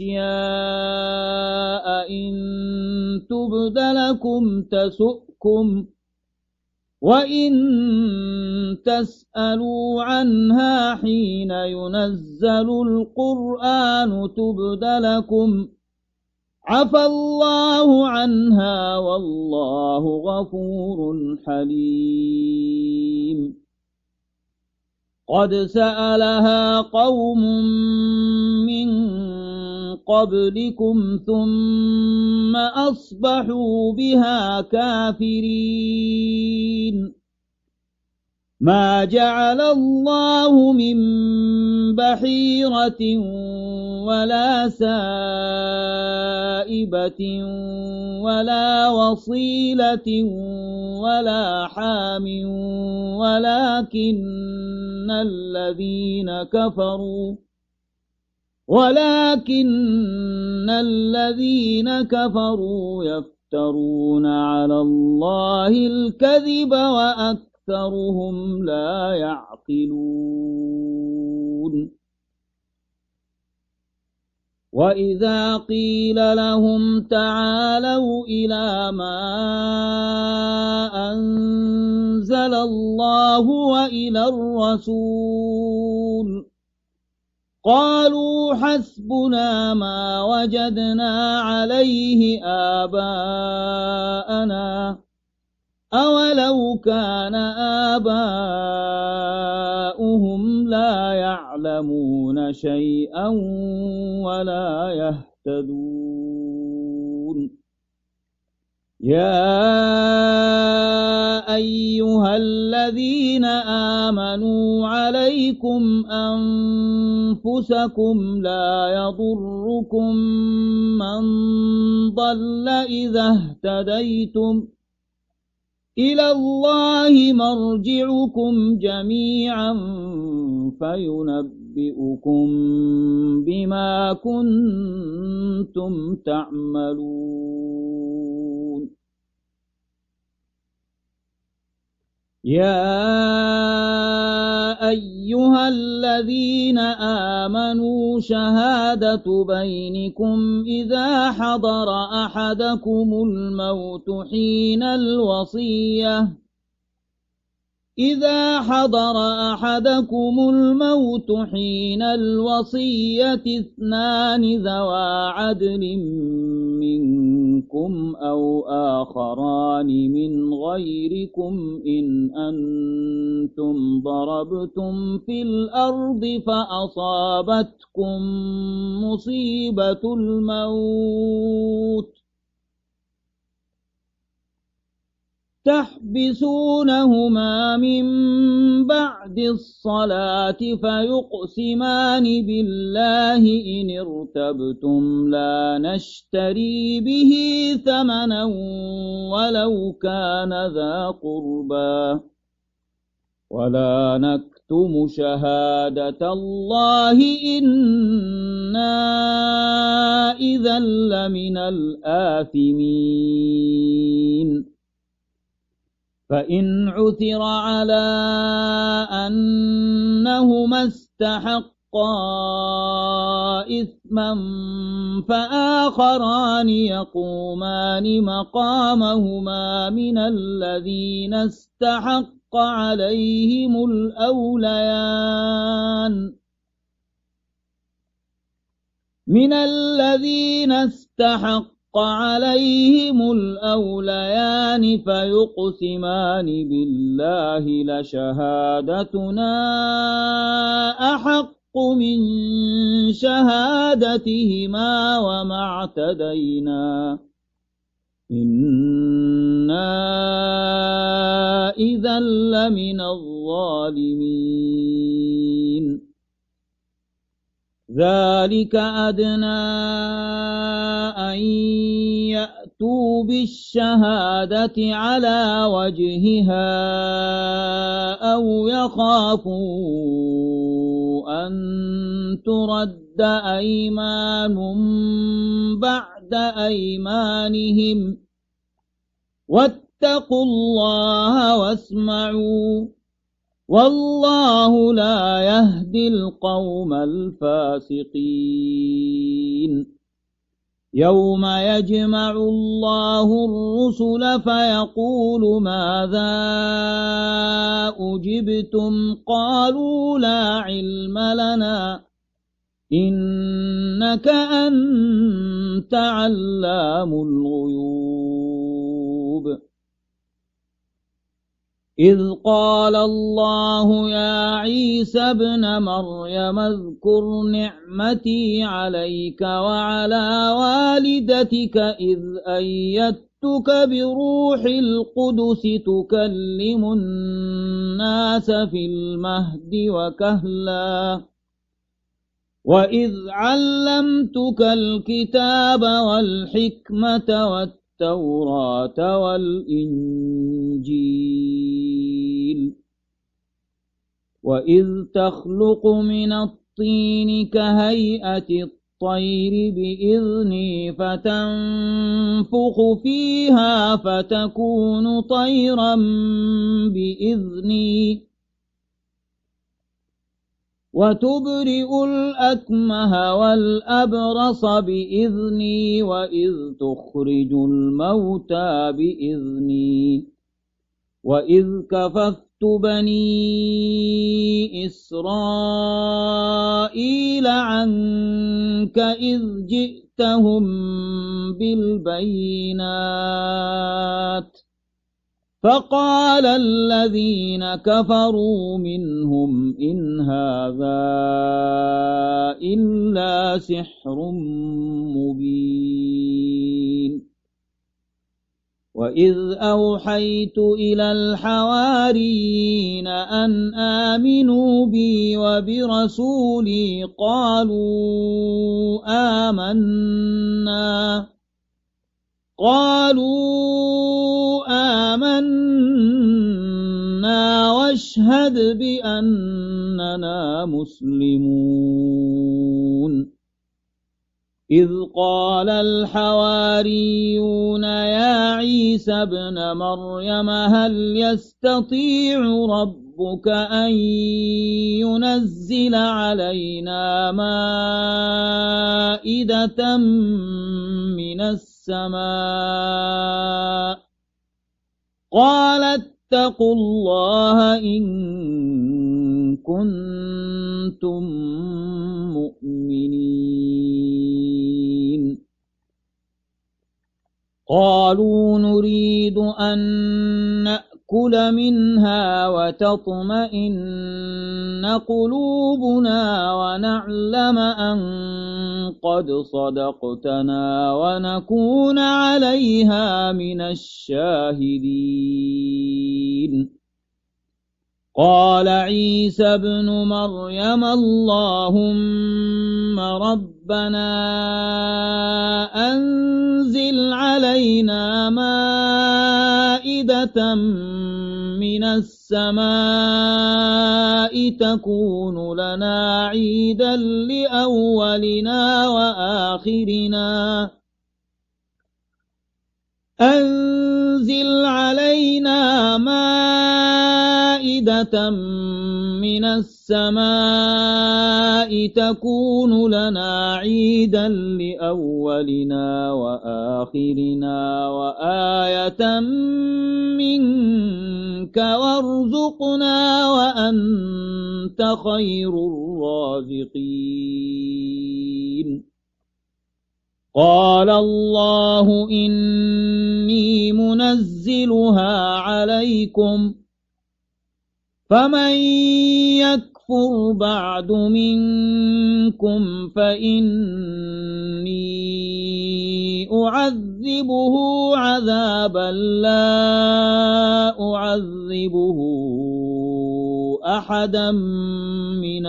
Speaker 1: أشياء إن تبد لكم تسؤكم وإن تسألوا عنها حين ينزل القرآن تبد لكم عفى الله عنها والله غفور حليم. قد سألها قوم من قبلكم ثم أصبحوا بها كافرين ما جعل الله من بحيرة ولا سائبة ولا وصيلة ولا حام ولكن الذين كفروا ولكن الذين كفروا يفترون على الله الكذب وأكثرهم لا يعقلون وإذا قيل لهم تعالوا إلى ما أنزل الله وإلى الرسول قالوا حسبنا ما وجدنا عليه آباءنا أولو كان آباؤهم لا يعلمون شيئا ولا يهتدون يا أيها الذين آمنوا عليكم أنفسكم لا يضركم من ضل إذا اهتديتم إلى الله مرجعكم جميعا فينبئكم بما كنتم تعملون يا أيها الذين آمنوا شهادة بينكم إذا حضر أحدكم الموت حين الوصية إذا حضر أحدكم الموت حين الوصية اثنان ذوى عدل منكم أو آخران من غيركم إن أنتم ضربتم في الأرض فأصابتكم مصيبة الموت تحبسونهما من بعد الصلاة فيقسمان بالله إن ارتبتم لا نشتري به ثمنا ولو كان ذا قربى ولا نكتم شهادة الله إنا إذا لمن الآثمين فإن عثر على أنهما استحقا إثما فآخران يقومان مقامهما من الذين استحق عليهم الأوليان من الذين استحق عليهم الأوليان فيقسمان بالله لشهادتنا أحق من شهادتهما وما اعتدينا إنا إذا لمن الظالمين ذلك أدنى أن يأتوا بالشهادة على وجهها أو يخافوا أن ترد أيمان بعد أيمانهم واتقوا الله واسمعوا والله لا يهدي القوم الفاسقين يوم يجمع الله الرسل فيقول ماذا أجبتم قالوا لا علم لنا إنك أنت علام الغيوب إذ قال الله يا عيسى ابن مريم اذكر نعمتي عليك وعلى والدتك إذ أيدتك بروح القدس تكلم الناس في المهد وكهلا وإذ علمتك الكتاب والحكمة والتوراة والإنجيل وإذ تخلق من الطين كهيئة الطير بإذني فتنفخ فيها فتكون طيرا بإذني وتبرئ الأكمه والأبرص بإذني وإذ تخرج الموتى بإذني وإذ كففت بني إسرائيل عنك إذ جئتهم بالبينات فقال الذين كفروا منهم إن هذا إلا سحر مبين وإذ أوحيت إلى الحواريين أن آمنوا بي وبرسولي قالوا آمنا قالوا آمنا واشهد بأننا مسلمون إذ قال الحواريون يا عيسى ابن مريم هل يستطيع ربك أن ينزل علينا مائدة من السماء قال اتقوا الله إن كنتم مؤمنين قالوا نريد أن نأكل منها وتطمئن قلوبنا ونعلم أن قد صدقتنا ونكون عليها من الشاهدين قال عيسى ابن مريم اللهم ربنا أنزل علينا مائدة من السماء تكون لنا عيدا لأولنا وآخرنا أنزل علينا مائدة من السماء تكون لنا عيدا لأولنا وآخرنا وآية منك وارزقنا وأنت خير الرازقين قال الله إني منزلها عليكم فمن يكفر بعد منكم فإني أعذبه عذابا لا أعذبه أحدا من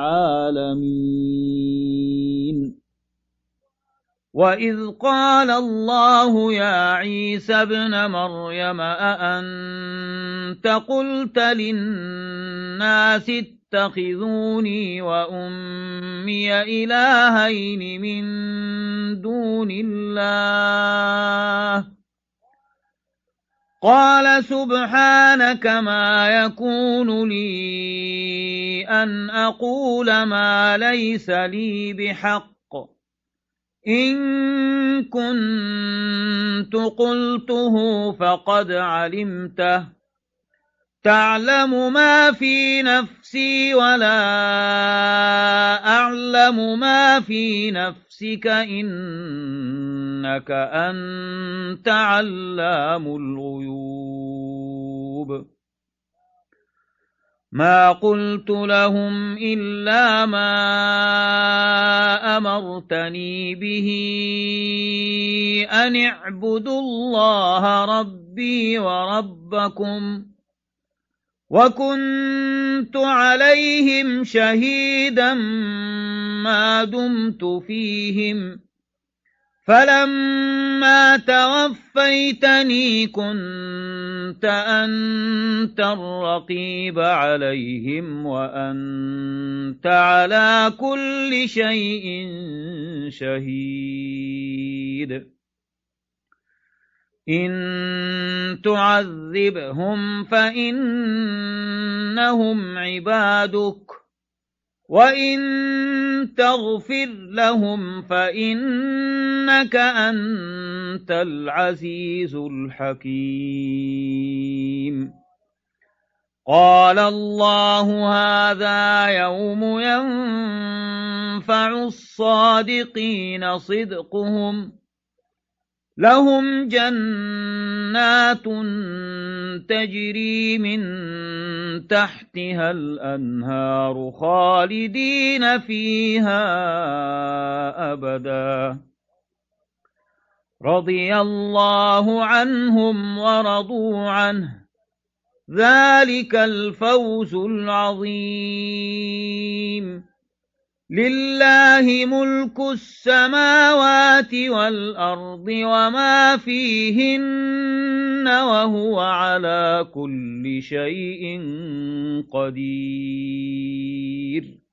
Speaker 1: العالمين وإذ قال الله يا عيسى ابن مريم أأنت قلت للناس اتخذوني وأمي إلهين من دون الله قال سبحانك ما يكون لي أن أقول ما ليس لي بحق إن كنت قلته فقد علمته تعلم ما في نفسي ولا أعلم ما في نفسك إنك أنت علام الغيوب ما قلت لهم إلا ما أمرتني به أن اعبدوا الله ربي وربكم وكنت عليهم شهيدا ما دمت فيهم فلما توفيتني كنت أنت الرقيب عليهم وأنت على كل شيء شهيد إن تعذبهم فإنهم عبادك وإن تغفر لهم فإنك أنت العزيز الحكيم قال الله هذا يوم ينفع الصادقين صدقهم لهم جنات تجري من تحتها الأنهار خالدين فيها أبدا رضي الله عنهم ورضوا عنه ذلك الفوز العظيم لله ملك السماوات والأرض وما فيهن وهو على كل شيء قدير